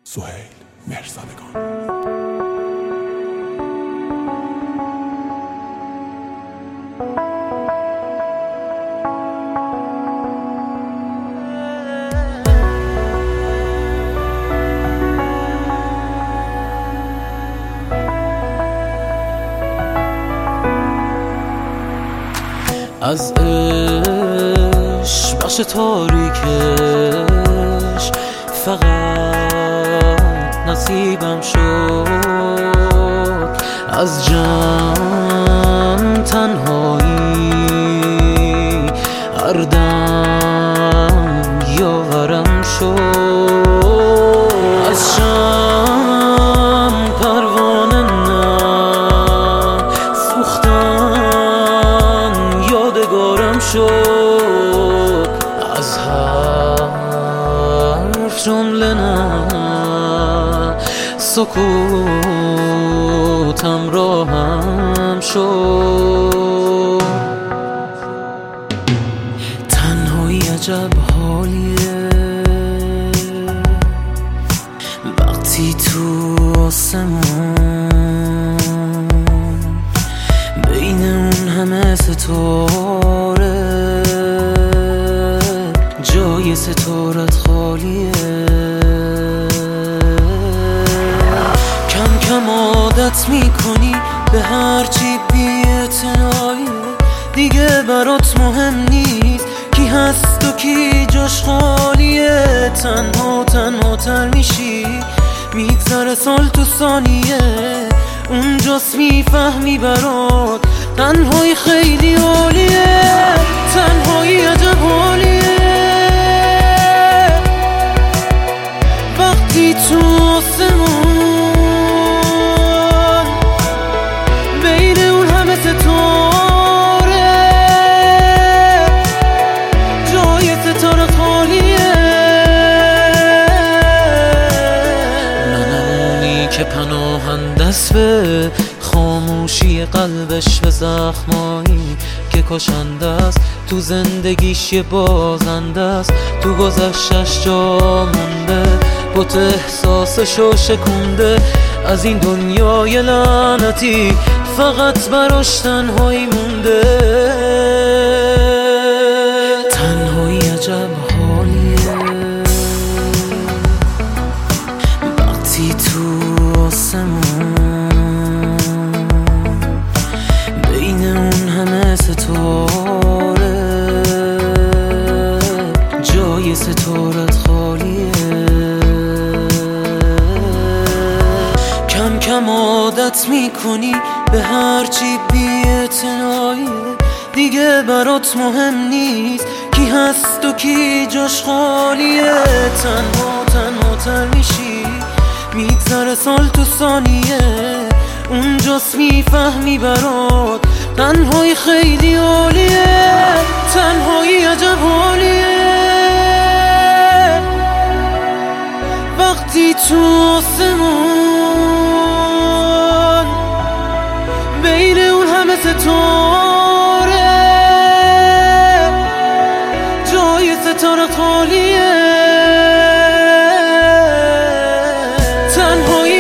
سهیل مهرزادگان. از عشق بخش تاریکش فقط نصیبم شد، از جمع تنهایی هر دم یاورم شد، از شم پروانه سوختن یادگارم شد، از حرف جمله نه سکوتم راهم شد. تنهایی عجب حالیه وقتی تو آسمون بین اون همه ستاره جای ستارت خالیه. کم کم عادت میکنی به هرچی بی‌اعتنایی، دیگه برات مهم نیست کی هست و کی جاش خالیه. تنها تر میشی میگذره سال تو ثانیه، اونجاست میفهمی برات تنهایی خیلی عالیه. تنهایی عجب حالیه وقتی تو آسمون بین اون همه ستاره جای ستاره خالیه. منمونی که پناهنده است به خاموشی قلبش، به زخمایی که کشنده است تو زندگیش یه بازنده است، تو گذشتش جا مونده بوت احساسشو شکونده. از این دنیای لعنتی فقط براش تنهایی مونده. تنهایی عجب حالیه وقتی تو آسمون بین اون همه ستاره جای ستارت خالیه. کم کم عادت میکنی به هرچی بی‌اعتنایی، دیگه برات مهم نیست کی هست و کی جاش خالیه. تنها تر میشی میگذره سال تو ثانیه، اونجاست میفهمی برات تنهایی خیلی عالیه. تنهایی عجب حالیه وقتی تو آسمون بین اون همه ستاره جای ستاره خالیه. تنهایی